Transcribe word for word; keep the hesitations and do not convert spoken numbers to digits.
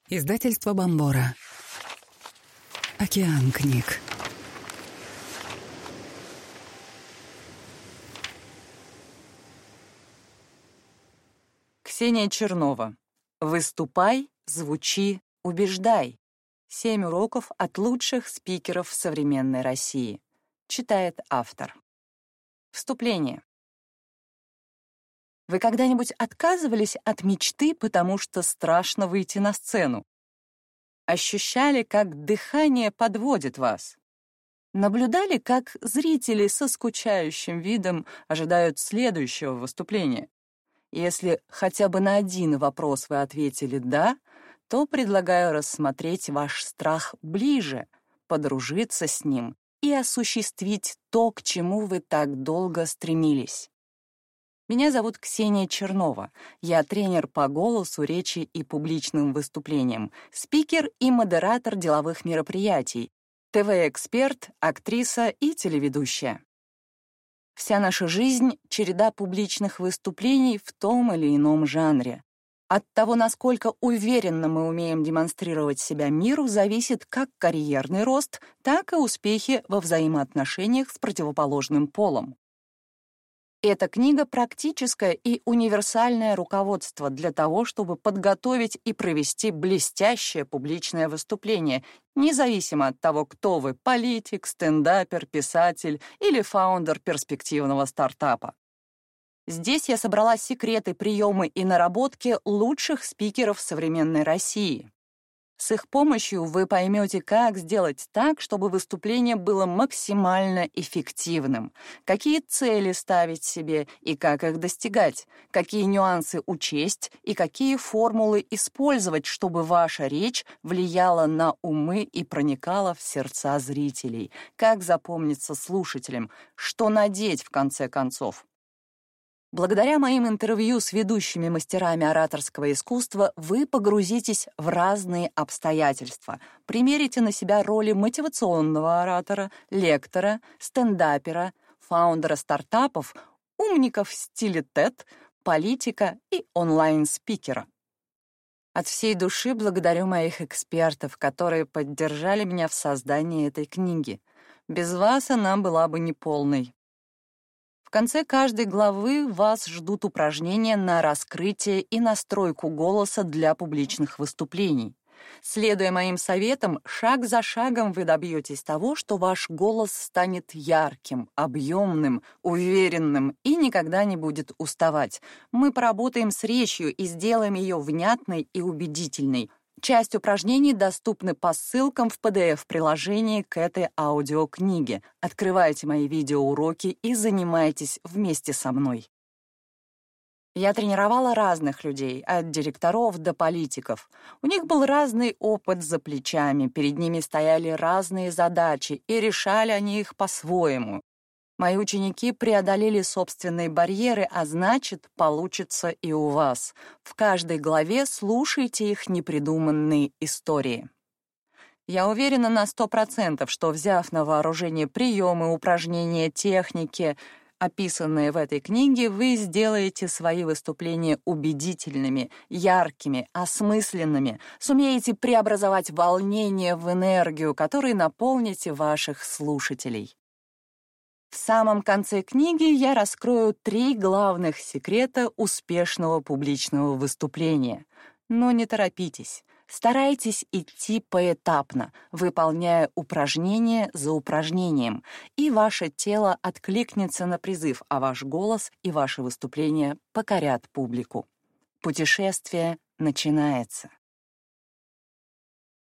Издательство Бомбора. Океан книг. Ксения Чернова. Выступай, звучи, убеждай. Семь уроков от лучших спикеров современной России. Читает автор. Вступление. Вы когда-нибудь отказывались от мечты, потому что страшно выйти на сцену? Ощущали, как дыхание подводит вас? Наблюдали, как зрители со скучающим видом ожидают следующего выступления? Если хотя бы на один вопрос вы ответили «да», то предлагаю рассмотреть ваш страх ближе, подружиться с ним и осуществить то, к чему вы так долго стремились. Меня зовут Ксения Чернова. Я тренер по голосу, речи и публичным выступлениям, спикер и модератор деловых мероприятий, ТВ-эксперт, актриса и телеведущая. Вся наша жизнь — череда публичных выступлений в том или ином жанре. От того, насколько уверенно мы умеем демонстрировать себя миру, зависит как карьерный рост, так и успехи во взаимоотношениях с противоположным полом. Эта книга — практическое и универсальное руководство для того, чтобы подготовить и провести блестящее публичное выступление, независимо от того, кто вы — политик, стендапер, писатель или фаундер перспективного стартапа. Здесь я собрала секреты, приемы и наработки лучших спикеров современной России. С их помощью вы поймете, как сделать так, чтобы выступление было максимально эффективным, какие цели ставить себе и как их достигать, какие нюансы учесть и какие формулы использовать, чтобы ваша речь влияла на умы и проникала в сердца зрителей, как запомниться слушателям, что надеть в конце концов. Благодаря моим интервью с ведущими мастерами ораторского искусства вы погрузитесь в разные обстоятельства, примерите на себя роли мотивационного оратора, лектора, стендапера, фаундера стартапов, умников в стиле тед, политика и онлайн-спикера. От всей души благодарю моих экспертов, которые поддержали меня в создании этой книги. Без вас она была бы неполной. В конце каждой главы вас ждут упражнения на раскрытие и настройку голоса для публичных выступлений. Следуя моим советам, шаг за шагом вы добьетесь того, что ваш голос станет ярким, объемным, уверенным и никогда не будет уставать. Мы поработаем с речью и сделаем ее внятной и убедительной. Часть упражнений доступны по ссылкам в пи ди эф-приложении к этой аудиокниге. Открывайте мои видеоуроки и занимайтесь вместе со мной. Я тренировала разных людей, от директоров до политиков. У них был разный опыт за плечами, перед ними стояли разные задачи, и решали они их по-своему. Мои ученики преодолели собственные барьеры, а значит, получится и у вас. В каждой главе слушайте их непридуманные истории. Я уверена на сто процентов, что, взяв на вооружение приемы, упражнения, техники, описанные в этой книге, вы сделаете свои выступления убедительными, яркими, осмысленными, сумеете преобразовать волнение в энергию, которой наполните ваших слушателей. В самом конце книги я раскрою три главных секрета успешного публичного выступления. Но не торопитесь. Старайтесь идти поэтапно, выполняя упражнение за упражнением, и ваше тело откликнется на призыв, а ваш голос и ваше выступление покорят публику. Путешествие начинается.